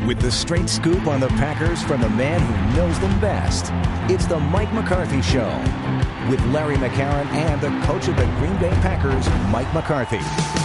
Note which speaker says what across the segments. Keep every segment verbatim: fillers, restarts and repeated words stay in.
Speaker 1: With the straight scoop on the Packers from the man who knows them best. It's the Mike McCarthy Show with Larry McCarron and the coach of the Green Bay Packers, Mike McCarthy.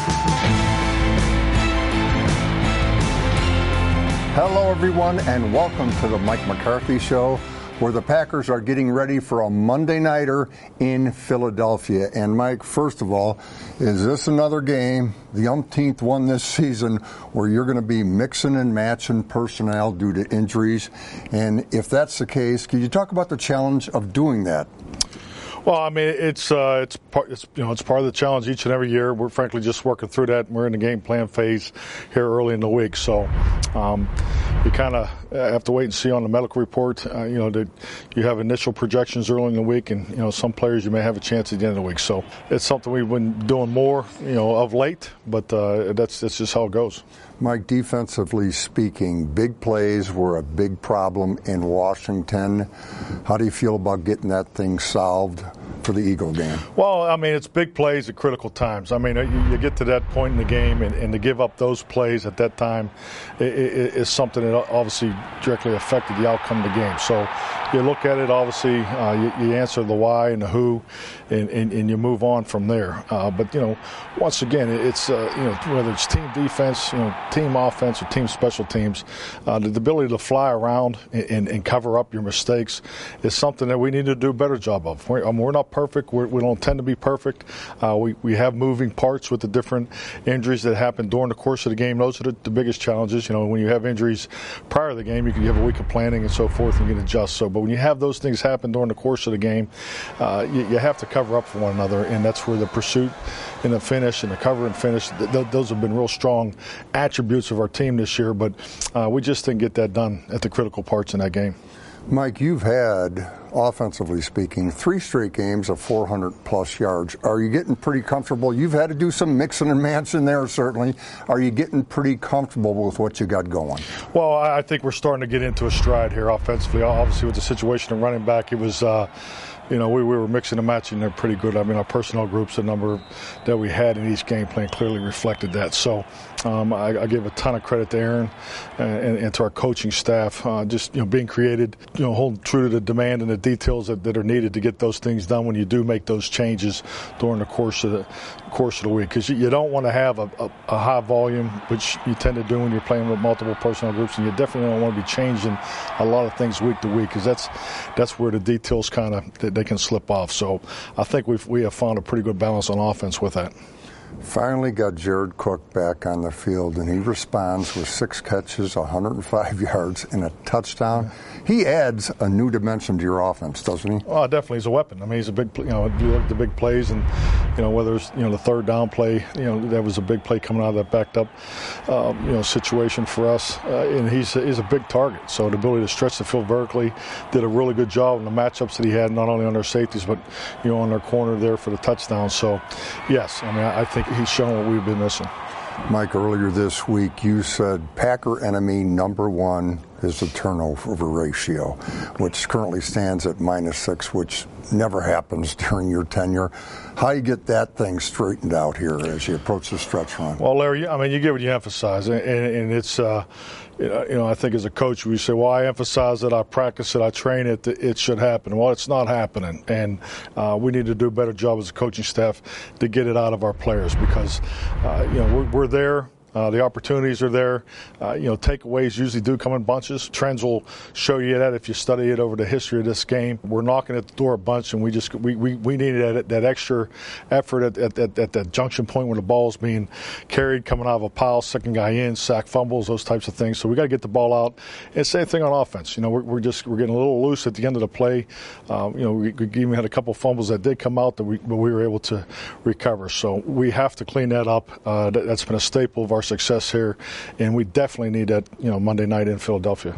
Speaker 2: Hello, everyone, and welcome to the Mike McCarthy Show, where the Packers are getting ready for a Monday nighter in Philadelphia. And Mike, first of all, is this another game, the umpteenth one this season, where you're going to be mixing and matching personnel due to injuries? And if that's the case, can you talk about the challenge of doing that?
Speaker 3: Well, I mean, it's uh, it's part it's, you know it's part of the challenge each and every year. We're frankly just working through that. We're in the game plan phase here early in the week, so um, you kind of have to wait and see on the medical report. Uh, you know, that you have initial projections early in the week, and you know some players you may have a chance at the end of the week. So it's something we've been doing more, you know, of late. But uh, that's that's just how it goes.
Speaker 2: Mike, defensively speaking, big plays were a big problem in Washington. How do you feel about getting that thing solved for the Eagle game?
Speaker 3: Well, I mean, it's big plays at critical times. I mean, you, you get to that point in the game, and, and to give up those plays at that time is, is something that obviously directly affected the outcome of the game. So you look at it, obviously, uh, you, you answer the why and the who, and, and, and you move on from there. Uh, but, you know, once again, it's, uh, you know, whether it's team defense, you know, team offense or team special teams, uh, the ability to fly around and, and, and cover up your mistakes is something that we need to do a better job of. We're, I mean, we're not perfect. We're, we don't tend to be perfect. Uh, we, we have moving parts with the different injuries that happen during the course of the game. Those are the, the biggest challenges. You know, when you have injuries prior to the game, you can have a week of planning and so forth, and you can adjust. So, but when you have those things happen during the course of the game, uh, you, you have to cover up for one another, and that's where the pursuit and the finish and the cover and finish, th- th- those have been real strong attributes of our team this year, but uh, we just didn't get that done at the critical parts in that game.
Speaker 2: Mike, you've had, offensively speaking, three straight games of four hundred plus yards. Are you getting pretty comfortable? You've had to do some mixing and matching there, certainly. Are you getting pretty comfortable with what you got going?
Speaker 3: Well, I think we're starting to get into a stride here offensively. Obviously, with the situation of running back, it was uh, you know, we, we were mixing and matching there pretty good. I mean, our personnel groups, the number that we had in each game plan clearly reflected that. So um, I, I give a ton of credit to Aaron and, and to our coaching staff, uh, just, you know, being created, you know, holding true to the demand and the details that, that are needed to get those things done when you do make those changes during the course of the course of the week. Because you, you don't want to have a, a, a high volume, which you tend to do when you're playing with multiple personnel groups, and you definitely don't want to be changing a lot of things week to week, because that's that's where the details kind of they can slip off. So I think we've we have found a pretty good balance on offense with that.
Speaker 2: Finally got Jared Cook back on the field, and he responds with six catches, one hundred five yards, and a touchdown. He adds a new dimension to your offense, doesn't he?
Speaker 3: Oh, definitely. He's a weapon. I mean, he's a big, you know, you look at the big plays, and, you know, whether it's, you know, the third down play, you know, that was a big play coming out of that backed up, um, you know, situation for us. Uh, and he's, he's a big target. So the ability to stretch the field vertically, did a really good job in the matchups that he had, not only on their safeties, but, you know, on their corner there for the touchdown. So, yes, I mean, I think he's shown what we've been missing.
Speaker 2: Mike, earlier this week you said Packer enemy number one is the turnover ratio, which currently stands at minus six, which never happens during your tenure. How do you get that thing straightened out here as you approach the stretch run?
Speaker 3: Well, Larry, I mean, you get what you emphasize, and, and it's, uh, you know, I think as a coach, we say, well, I emphasize it, I practice it, I train it, it should happen. Well, it's not happening, and uh, we need to do a better job as a coaching staff to get it out of our players, because, uh, you know, we're, we're there. Uh, the opportunities are there. Uh, you know, takeaways usually do come in bunches. Trends will show you that if you study it over the history of this game. We're knocking at the door a bunch, and we just we, we, we needed that, that extra effort at, at, at, at that junction point when the ball's being carried, coming out of a pile, second guy in, sack fumbles, those types of things. So we got to get the ball out. And same thing on offense. You know, we're, we're just we're getting a little loose at the end of the play. Um, you know, we, we even had a couple fumbles that did come out that we but we were able to recover. So we have to clean that up. Uh, that, that's been a staple of our success here, and we definitely need that, you know, Monday night in Philadelphia.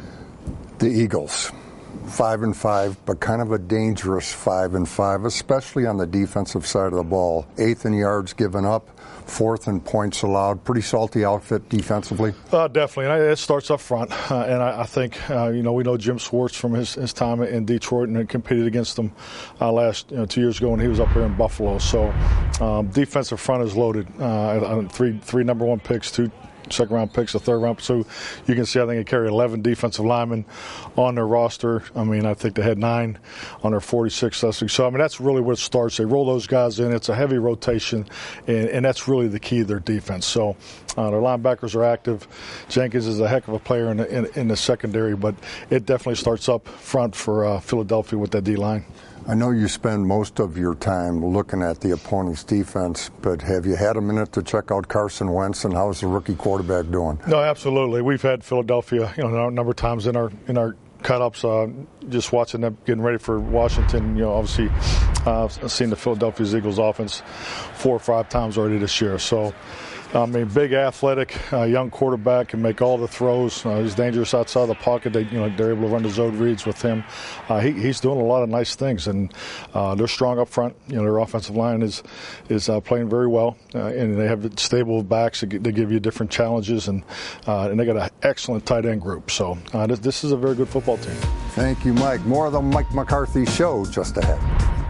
Speaker 2: The Eagles, five and five, but kind of a dangerous five and five, especially on the defensive side of the ball. Eighth in yards given up, fourth in points allowed. Pretty salty outfit defensively.
Speaker 3: Uh, definitely, and it starts up front. Uh, and I, I think, uh, you know, we know Jim Schwartz from his, his time in Detroit, and competed against them uh, last, you know, two years ago when he was up here in Buffalo. So um, defensive front is loaded. Uh, three three number one picks, two second round picks, a third round. So you can see, I think they carry eleven defensive linemen on their roster. I mean, I think they had nine on their forty-six last week. So, I mean, that's really where it starts. They roll those guys in. It's a heavy rotation, and, and that's really the key to their defense. So uh, their linebackers are active. Jenkins is a heck of a player in the, in, in the secondary, but it definitely starts up front for uh, Philadelphia with that D-line.
Speaker 2: I know you spend most of your time looking at the opponent's defense, but have you had a minute to check out Carson Wentz, and how's the rookie quarterback doing?
Speaker 3: No, absolutely. We've had Philadelphia, you know, a number of times in our in our cut-ups, uh, just watching them getting ready for Washington. You know, obviously, uh, I've seen the Philadelphia Eagles offense four or five times already this year. So, I mean, big, athletic, uh, young quarterback, can make all the throws. Uh, he's dangerous outside the pocket. They, you know, they're able to run the zone reads with him. Uh, he, he's doing a lot of nice things, and uh, they're strong up front. You know, their offensive line is is uh, playing very well, uh, and they have stable backs that they give you different challenges, and uh, and they got an excellent tight end group. So uh, this, this is a very good football team.
Speaker 2: Thank you, Mike. More of the Mike McCarthy Show just ahead.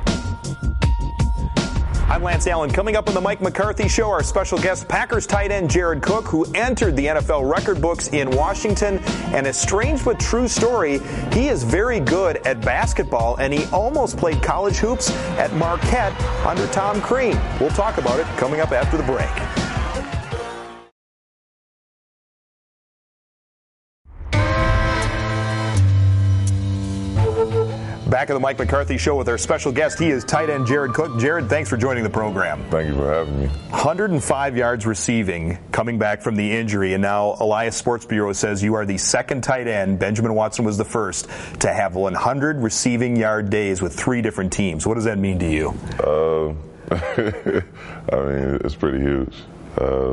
Speaker 4: I'm Lance Allen. Coming up on the Mike McCarthy Show, our special guest, Packers tight end Jared Cook, who entered the N F L record books in Washington. And a strange but true story, he is very good at basketball, and he almost played college hoops at Marquette under Tom Crean. We'll talk about it coming up after the break. Back at the Mike McCarthy Show with our special guest. He is tight end Jared Cook. Jared, thanks for joining the program.
Speaker 5: Thank you for having me.
Speaker 4: one hundred five yards receiving coming back from the injury, and now Elias Sports Bureau says you are the second tight end. Benjamin Watson was the first to have one hundred receiving yard days with three different teams. What does that mean to you?
Speaker 5: Uh, I mean, it's pretty huge. Uh,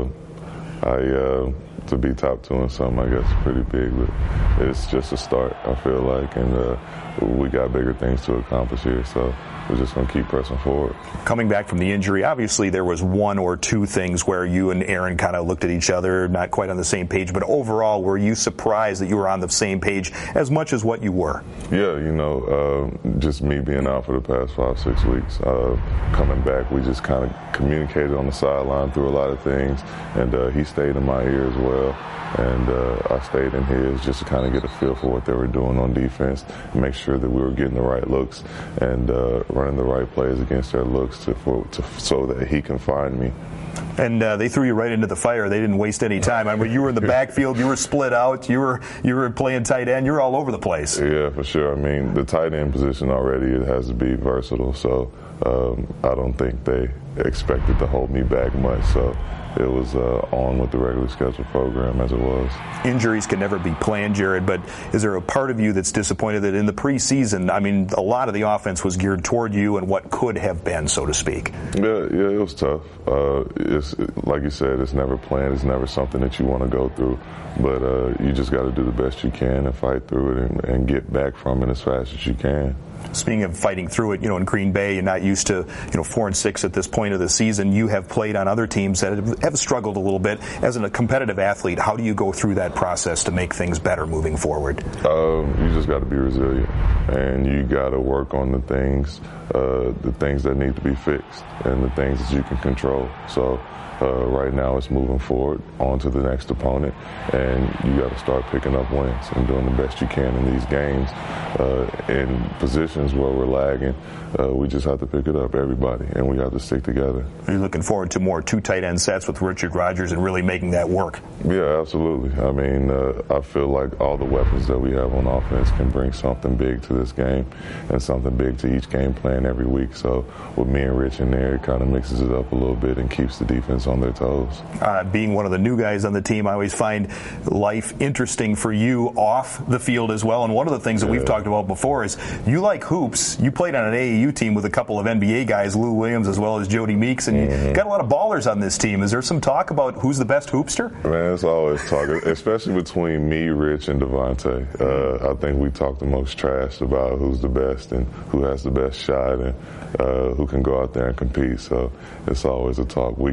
Speaker 5: I uh, to be top two in something, I guess, is pretty big, but it's just a start, I feel like, and uh, we got bigger things to accomplish here, so we're just going to keep pressing forward.
Speaker 4: Coming back from the injury, obviously there was one or two things where you and Aaron kind of looked at each other, not quite on the same page, but overall, were you surprised that you were on the same page as much as what you were?
Speaker 5: Yeah, you know, uh, just me being out for the past five, six weeks, uh, coming back, we just kind of communicated on the sideline through a lot of things, and uh, he stayed in my ear as well. And uh, I stayed in his just to kind of get a feel for what they were doing on defense, and make sure that we were getting the right looks and uh, running the right plays against their looks to, for, to, so that he can find me.
Speaker 4: And uh, they threw you right into the fire. They didn't waste any time. I mean, you were in the backfield. You were split out. You were you were playing tight end. You were all over the place.
Speaker 5: Yeah, for sure. I mean, the tight end position already, it has to be versatile. So um, I don't think they expected to hold me back much. So it was uh, on with the regular schedule program as it was.
Speaker 4: Injuries can never be planned, Jared, but is there a part of you that's disappointed that in the preseason, I mean, a lot of the offense was geared toward you and what could have been, so to speak?
Speaker 5: Yeah, yeah, it was tough. Uh, it's like you said, it's never planned. It's never something that you want to go through. But uh, you just got to do the best you can and fight through it and, and get back from it as fast as you can.
Speaker 4: Speaking of fighting through it, you know, in Green Bay, you're not used to, you know, four and six at this point of the season. You have played on other teams that have struggled a little bit. As a competitive athlete, how do you go through that process to make things better moving forward?
Speaker 5: Um, you just got to be resilient, and you got to work on the things, uh, the things that need to be fixed, and the things that you can control. So. Uh, right now it's moving forward on to the next opponent, and you got to start picking up wins and doing the best you can in these games. Uh, in positions where we're lagging, uh, we just have to pick it up, everybody, and we have to stick together.
Speaker 4: Are you looking forward to more two tight end sets with Richard Rodgers and really making that work?
Speaker 5: Yeah, absolutely. I mean, uh, I feel like all the weapons that we have on offense can bring something big to this game and something big to each game plan every week. So with me and Rich in there, it kind of mixes it up a little bit and keeps the defense on their toes.
Speaker 4: Uh, being one of the new guys on the team, I always find life interesting for you off the field as well. And one of the things that yeah. we've talked about before is you like hoops. You played on an A A U team with a couple of N B A guys, Lou Williams as well as Jody Meeks, and mm-hmm. you got a lot of ballers on this team. Is there some talk about who's the best hoopster?
Speaker 5: Man, it's always talk, especially between me, Rich, and Devontae. Uh, I think we talk the most trash about who's the best and who has the best shot and uh, who can go out there and compete. So it's always a talk weekly.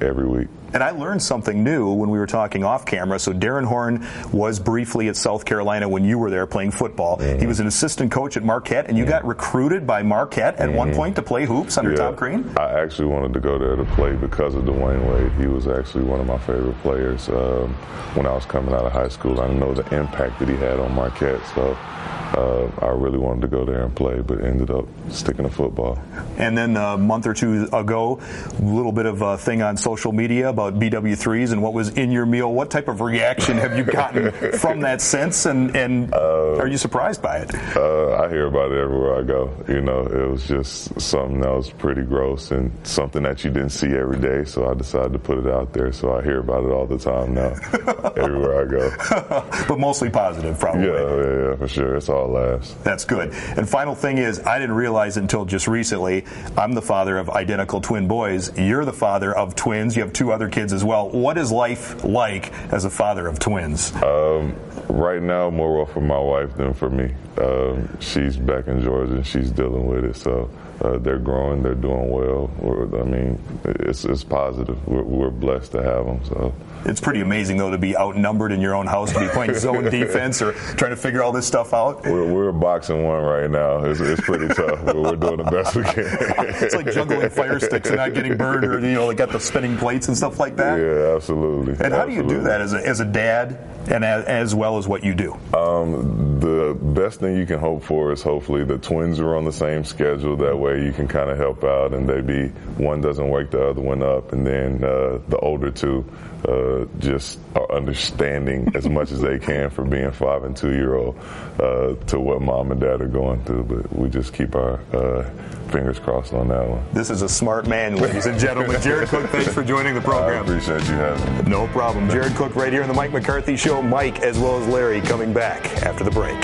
Speaker 5: every week.
Speaker 4: And I learned something new when we were talking off camera. So Darren Horn was briefly at South Carolina when you were there playing football. Mm-hmm. He was an assistant coach at Marquette, and you mm-hmm. got recruited by Marquette at mm-hmm. one point to play hoops under
Speaker 5: yeah,
Speaker 4: Tom Crean?
Speaker 5: I actually wanted to go there to play because of Dwayne Wade. He was actually one of my favorite players um, when I was coming out of high school. I know the impact that he had on Marquette, so uh, I really wanted to go there and play, but ended up sticking to football.
Speaker 4: And then a month or two ago, a little bit of a thing on social media about B W threes and what was in your meal. What type of reaction have you gotten from that since, and, and uh, are you surprised by it?
Speaker 5: Uh, I hear about it everywhere I go. You know, it was just something that was pretty gross and something that you didn't see every day, so I decided to put it out there. So I hear about it all the time now, everywhere I go.
Speaker 4: But mostly positive, probably.
Speaker 5: Yeah, yeah, yeah, for sure. It's all laughs.
Speaker 4: That's good. And final thing is, I didn't realize until just recently, I'm the father of identical twin boys. You're the father of twins. You have two other kids as well. What is life like as a father of twins?
Speaker 5: Um, right now, more well for my wife than for me. Um, she's back in Georgia and she's dealing with it. So uh, they're growing, they're doing well. We're, I mean, it's, it's positive. We're, we're blessed to have them. So.
Speaker 4: It's pretty amazing, though, to be outnumbered in your own house, to be playing zone defense or trying to figure all this stuff out.
Speaker 5: We're, we're boxing one right now. It's, it's pretty tough, but we're doing the best we can.
Speaker 4: It's like juggling fire sticks and not getting burned, or, you know, they got the spinning plates and stuff like that.
Speaker 5: Yeah, absolutely.
Speaker 4: And how
Speaker 5: absolutely.
Speaker 4: do you do that as a, as a dad and as, as well as what you do?
Speaker 5: Um, the best thing you can hope for is hopefully the twins are on the same schedule. That way you can kind of help out, and they be one doesn't wake the other one up, and then uh, the older two uh, just are understanding as much as they can for being five and two year old uh, to what mom and dad are going through. But we just keep our uh, fingers crossed on that one.
Speaker 4: This is a smart man, ladies and gentlemen. Jared Cook, thanks for joining the program.
Speaker 5: I appreciate you having me.
Speaker 4: No problem. Jared Cook right here on the Mike McCarthy Show. Mike, as well as Larry, coming back after the break.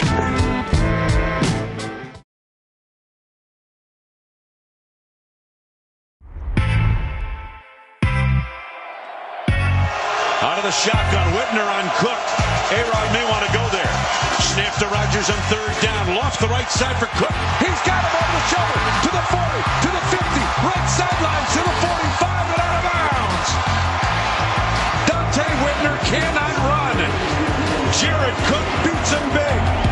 Speaker 6: Out of the shotgun, Whitner on Cook. A-Rod may want to go there. Snap to Rodgers on third down. Lost the right side for Cook. He's got him over the shoulder. To the forty, to the fifty. Right sideline to the forty-five and out of bounds. Dante Whitner cannot run. Jared Cook beats him big.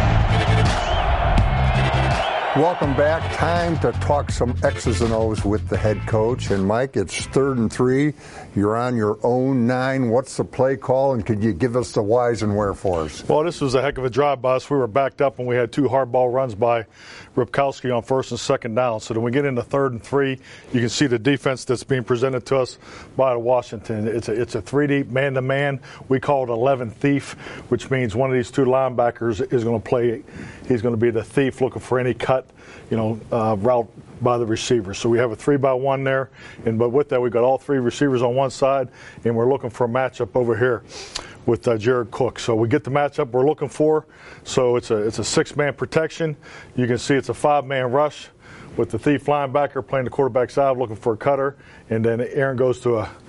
Speaker 2: Welcome back. Time to talk some X's and O's with the head coach. And Mike, it's third and three. You're on your own nine. What's the play call, and could you give us the whys and wherefores?
Speaker 3: Well, this was a heck of a drive by us. We were backed up, and we had two hard ball runs by Ripkowski on first and second down. So then we get into third and three. You can see the defense that's being presented to us by Washington. It's a, it's a three deep man-to-man. We call it eleven thief, which means one of these two linebackers is going to play. He's going to be the thief looking for any cut, you know, uh, route by the receiver. So we have a three by one there, and but with that we've got all three receivers on one side, and we're looking for a matchup over here with uh, Jared Cook. So we get the matchup we're looking for. So it's a it's a six-man protection. You can see it's a five-man rush with the thief linebacker playing the quarterback side looking for a cutter, and then Aaron goes to a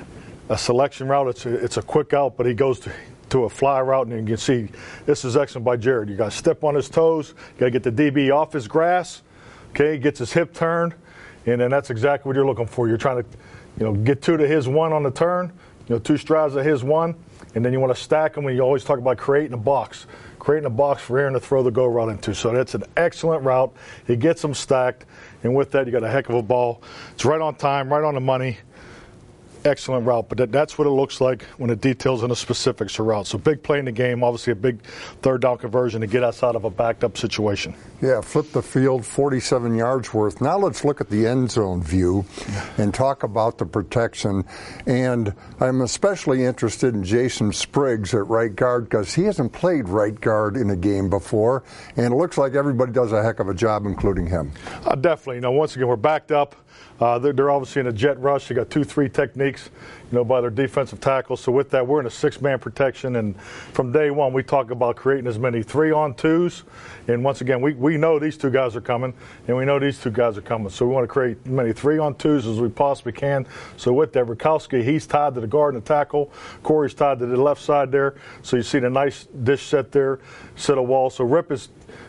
Speaker 3: a selection route. It's a, it's a quick out, but he goes to to a fly route, and you can see this is excellent by Jared. You got to step on his toes, you got to get the D B off his grass, okay, gets his hip turned, and then that's exactly what you're looking for. You're trying to, you know, get two to his one on the turn, you know, two strides to his one, and then you want to stack them, and you always talk about creating a box, creating a box for Aaron to throw the go route into. So that's an excellent route. He gets them stacked, and with that, you got a heck of a ball. It's right on time, right on the money. Excellent route, but that, that's what it looks like when it details in the specifics of route. So big play in the game, obviously a big third down conversion to get us out of a backed up situation.
Speaker 2: Yeah, flip the field, forty-seven yards worth. Now let's look at the end zone view and talk about the protection. And I'm especially interested in Jason Spriggs at right guard because he hasn't played right guard in a game before, and it looks like everybody does a heck of a job, including him.
Speaker 3: Uh, definitely. You know, once again, we're backed up. Uh, they're, they're obviously in a jet rush. They got two, three techniques, you know, by their defensive tackles. So with that, we're in a six-man protection. And from day one, we talk about creating as many three-on-twos. And once again, we, we know these two guys are coming, and we know these two guys are coming. So we want to create as many three-on-twos as we possibly can. So with that, Ripkowski, he's tied to the guard and the tackle. Corey's tied to the left side there. So you see the nice dish set there, set a wall. So Rip is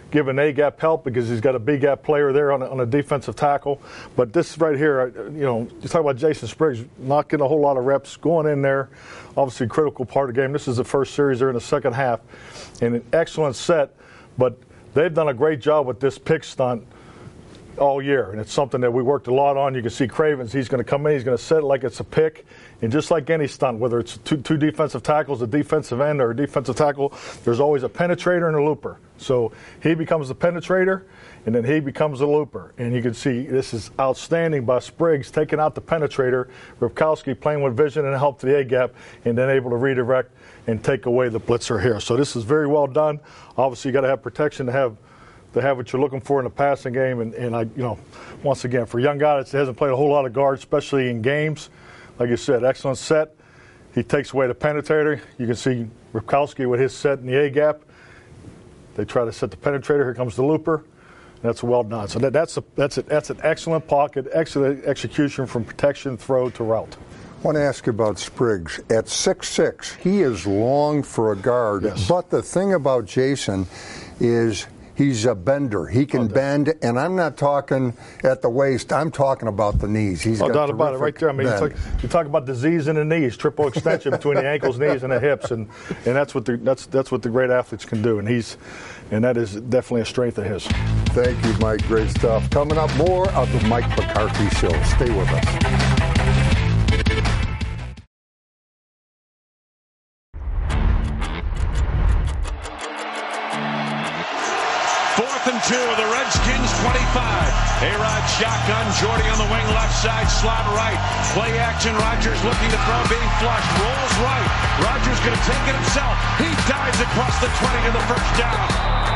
Speaker 3: giving A-gap help because he's got a B-gap player there on a, on a defensive tackle. But this right here, you know, you talk about Jason Spriggs not getting a whole lot of reps, going in there, obviously a critical part of the game. This is the first series. They're in the second half. And an excellent set, but they've done a great job with this pick stunt all year, and it's something that we worked a lot on. You can see Cravens, he's going to come in, he's going to set it like it's a pick, and just like any stunt, whether it's two, two defensive tackles, a defensive end, or a defensive tackle, there's always a penetrator and a looper. So he becomes the penetrator, and then he becomes the looper. And you can see this is outstanding by Spriggs, taking out the penetrator, Ripkowski playing with vision and help to the A-gap, and then able to redirect and take away the blitzer here. So this is very well done. Obviously, you got to have protection to have to have what you're looking for in the passing game. And, and I, you know, once again, for a young guy that hasn't played a whole lot of guard, especially in games, like you said, excellent set. He takes away the penetrator. You can see Ripkowski with his set in the A-gap. They try to set the penetrator. Here comes the looper. That's well done. So that, that's, a, that's, a, that's an excellent pocket, excellent execution from protection, throw to route.
Speaker 2: I want to ask you about Spriggs. At six six, he is long for a guard.
Speaker 3: Yes.
Speaker 2: But the thing about Jason is he's a bender. He can oh, bend, and I'm not talking at the waist. I'm talking about the knees. He's
Speaker 3: no
Speaker 2: got
Speaker 3: doubt about it right there. I mean, you talk, you talk about disease in the knees, triple extension between the ankles, knees, and the hips, and, and that's what the that's that's what the great athletes can do. And he's and that is definitely a strength of his.
Speaker 2: Thank you, Mike. Great stuff. Coming up, more of the Mike McCarthy Show. Stay with us.
Speaker 6: And two of the Redskins twenty-five. A-Rod shotgun, Jordy on the wing left side, slot right. Play action, Rodgers looking to throw, being flushed, rolls right. Rodgers going to take it himself. He dives across the twenty to the first down.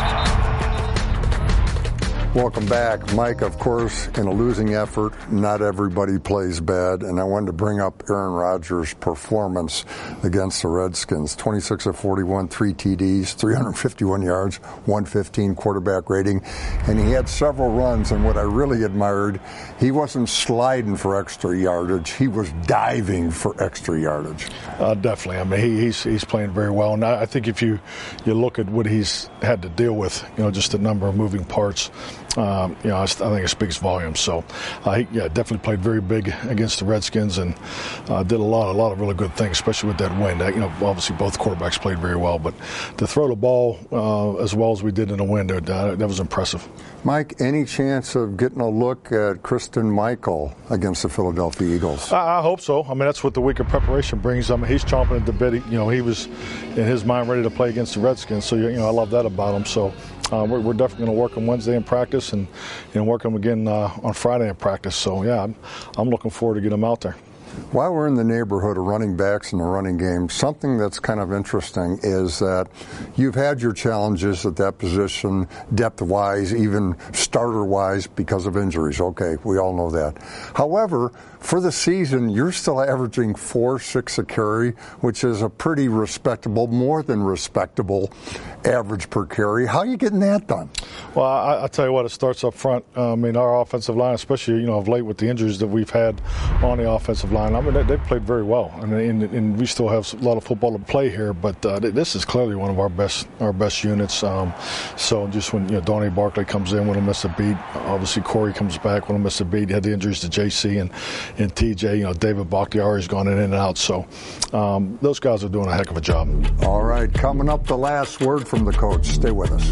Speaker 2: Welcome back. Mike, of course, in a losing effort, not everybody plays bad, and I wanted to bring up Aaron Rodgers' performance against the Redskins. twenty-six of forty-one, three T Ds, three hundred fifty-one yards, one fifteen quarterback rating, and he had several runs, and what I really admired, he wasn't sliding for extra yardage, he was diving for extra yardage.
Speaker 3: Uh, definitely. I mean, he, he's he's playing very well, and I, I think if you, you look at what he's had to deal with, you know, just the number of moving parts, Um, you know, I think it speaks volumes. So, uh, he yeah, definitely played very big against the Redskins and uh, did a lot, a lot of really good things, especially with that win. Uh, you know, obviously both quarterbacks played very well, but to throw the ball uh, as well as we did in the win, that, that was impressive.
Speaker 2: Mike, any chance of getting a look at Christine Michael against the Philadelphia Eagles?
Speaker 3: I, I hope so. I mean, that's what the week of preparation brings. I mean, he's chomping at the bit. You know, he was in his mind ready to play against the Redskins. So, you know, I love that about him. So. Uh, we're, we're definitely going to work on Wednesday in practice and, and work them again uh, on Friday in practice. So, yeah, I'm, I'm looking forward to getting them out there.
Speaker 2: While we're in the neighborhood of running backs in the running game, something that's kind of interesting is that you've had your challenges at that position, depth-wise, even starter-wise, because of injuries. Okay, we all know that. However, for the season, you're still averaging four six a carry, which is a pretty respectable, more than respectable average per carry. How are you getting that done?
Speaker 3: Well, I, I tell you what, it starts up front. I mean, our offensive line, especially, you know, of late with the injuries that we've had on the offensive line, I mean, they, they've played very well, and, and, and we still have a lot of football to play here. But uh, this is clearly one of our best our best units. Um, so just when, you know, Donnie Barkley comes in, when he'll miss a beat. Obviously, Corey comes back when he'll miss a beat. He had the injuries to J C and, and T J. You know, David Bakhtiari's gone in and out. So um, those guys are doing a heck of a job.
Speaker 2: All right, coming up, the last word from the coach. Stay with us.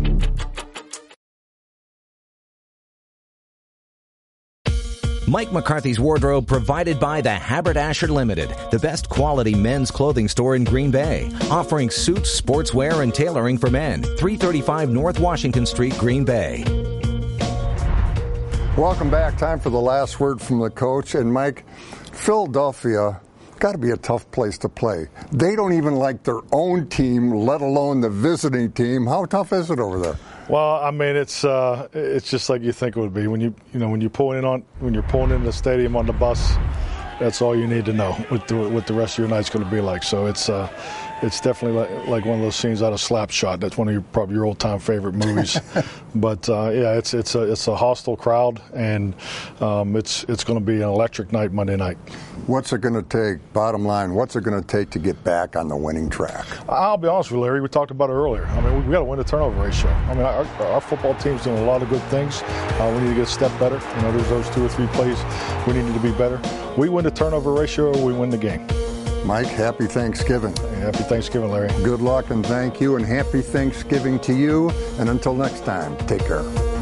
Speaker 1: Mike McCarthy's Wardrobe provided by the Haberdasher Limited, the best quality men's clothing store in Green Bay, offering suits, sportswear, and tailoring for men. three thirty-five North Washington Street, Green Bay.
Speaker 2: Welcome back. Time for the last word from the coach. And Mike, Philadelphia got to be a tough place to play. They don't even like their own team, let alone the visiting team. How tough is it over there?
Speaker 3: Well, I mean, it's uh, it's just like you think it would be when you you know when you pull in on when you're pulling in the stadium on the bus. That's all you need to know what the, what the rest of your night's going to be like. So it's uh, it's definitely like, like one of those scenes out of Slapshot. That's one of your probably your old-time favorite movies. But uh, yeah, it's it's a it's a hostile crowd, and um, it's it's going to be an electric night Monday night.
Speaker 2: What's it going to take? Bottom line, what's it going to take to get back on the winning track?
Speaker 3: I'll be honest with you, Larry. We talked about it earlier. I mean, we, we got to win the turnover ratio. I mean, our, our football team's doing a lot of good things. Uh, we need to get a step better. You know, there's those two or three plays we need to be better. We win the turnover ratio, or we win the game.
Speaker 2: Mike, happy Thanksgiving.
Speaker 3: Hey, happy Thanksgiving, Larry.
Speaker 2: Good luck and thank you, and happy Thanksgiving to you. And until next time, take care.